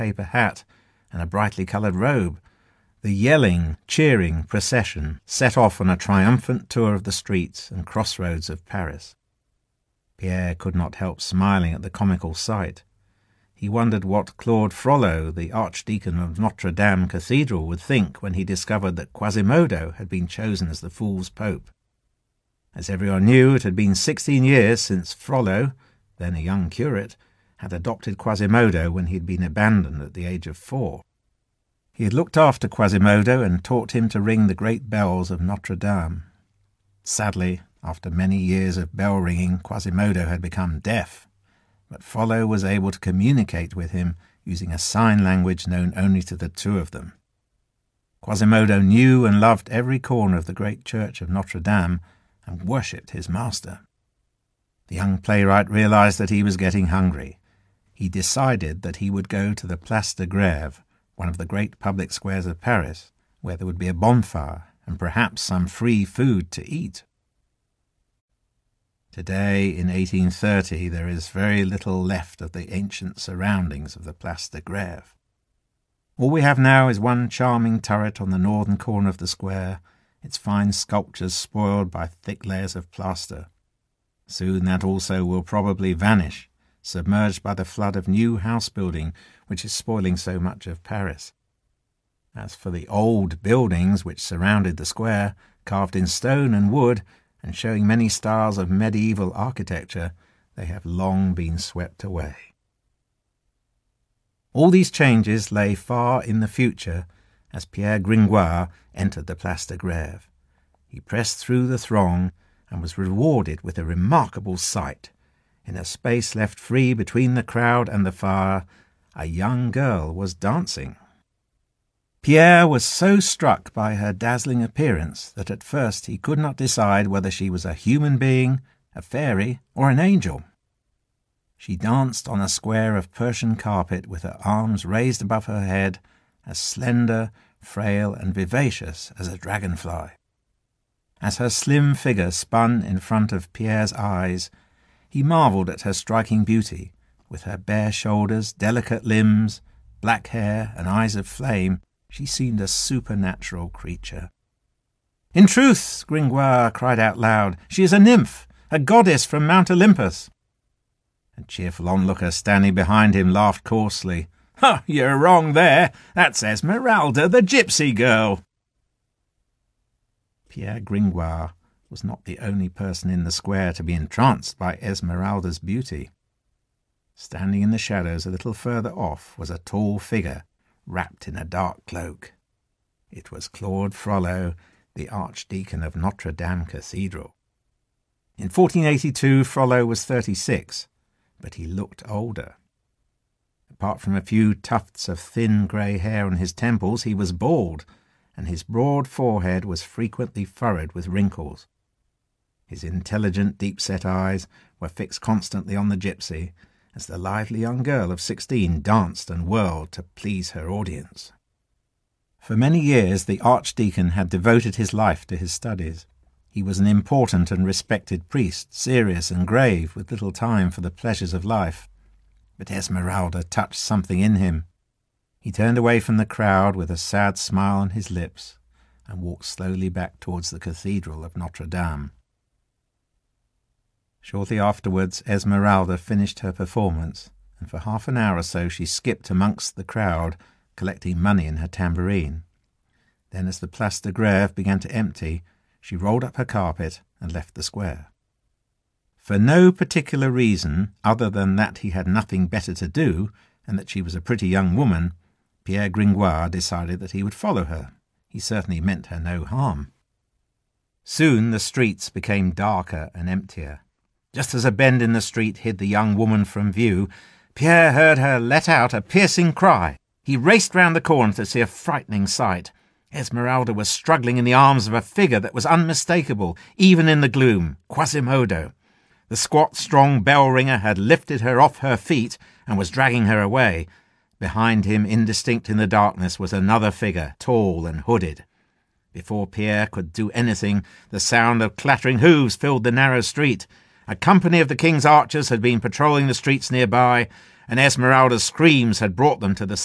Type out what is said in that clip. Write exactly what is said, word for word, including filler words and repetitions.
paper hat and a brightly coloured robe. The yelling, cheering procession set off on a triumphant tour of the streets and crossroads of Paris. Pierre could not help smiling at the comical sight. He wondered what Claude Frollo, the Archdeacon of Notre Dame Cathedral, would think when he discovered that Quasimodo had been chosen as the Fool's Pope. As everyone knew, it had been sixteen years since Frollo, then a young curate, had adopted Quasimodo when he had been abandoned at the age of four. He had looked after Quasimodo and taught him to ring the great bells of Notre Dame. Sadly, after many years of bell-ringing, Quasimodo had become deaf, but Frollo was able to communicate with him using a sign language known only to the two of them. Quasimodo knew and loved every corner of the great church of Notre Dame and worshipped his master. The young playwright realized that he was getting hungry. He decided that he would go to the Place de Grève, one of the great public squares of Paris, where there would be a bonfire and perhaps some free food to eat. Today, in eighteen thirty, there is very little left of the ancient surroundings of the Place de Grève. All we have now is one charming turret on the northern corner of the square, its fine sculptures spoiled by thick layers of plaster. Soon that also will probably vanish, submerged by the flood of new house-building which is spoiling so much of Paris. As for the old buildings which surrounded the square, carved in stone and wood, and showing many styles of medieval architecture, they have long been swept away. All these changes lay far in the future as Pierre Gringoire entered the Place de Grève. He pressed through the throng and was rewarded with a remarkable sight. In a space left free between the crowd and the fire, a young girl was dancing. Pierre was so struck by her dazzling appearance that at first he could not decide whether she was a human being, a fairy, or an angel. She danced on a square of Persian carpet with her arms raised above her head, as slender, frail, and vivacious as a dragonfly. As her slim figure spun in front of Pierre's eyes, he marvelled at her striking beauty, with her bare shoulders, delicate limbs, black hair, and eyes of flame. She seemed a supernatural creature. "In truth," Gringoire cried out loud, "she is a nymph, a goddess from Mount Olympus." A cheerful onlooker standing behind him laughed coarsely. "Ha, you're wrong there. That's Esmeralda, the gypsy girl." Pierre Gringoire was not the only person in the square to be entranced by Esmeralda's beauty. Standing in the shadows a little further off was a tall figure, wrapped in a dark cloak. It was Claude Frollo, the Archdeacon of Notre Dame Cathedral. In fourteen eighty-two, Frollo was thirty-six, but he looked older. Apart from a few tufts of thin grey hair on his temples, he was bald, and his broad forehead was frequently furrowed with wrinkles. His intelligent, deep-set eyes were fixed constantly on the gypsy, as the lively young girl of sixteen danced and whirled to please her audience. For many years the Archdeacon had devoted his life to his studies. He was an important and respected priest, serious and grave, with little time for the pleasures of life. But Esmeralda touched something in him. He turned away from the crowd with a sad smile on his lips and walked slowly back towards the cathedral of Notre Dame. Shortly afterwards, Esmeralda finished her performance, and for half an hour or so she skipped amongst the crowd, collecting money in her tambourine. Then, as the Place de Grève began to empty, she rolled up her carpet and left the square. For no particular reason, other than that he had nothing better to do, and that she was a pretty young woman, Pierre Gringoire decided that he would follow her. He certainly meant her no harm. Soon the streets became darker and emptier. Just as a bend in the street hid the young woman from view, Pierre heard her let out a piercing cry. He raced round the corner to see a frightening sight. Esmeralda was struggling in the arms of a figure that was unmistakable, even in the gloom, Quasimodo. The squat, strong bell-ringer had lifted her off her feet and was dragging her away. Behind him, indistinct in the darkness, was another figure, tall and hooded. Before Pierre could do anything, the sound of clattering hooves filled the narrow street. A company of the king's archers had been patrolling the streets nearby, and Esmeralda's screams had brought them to the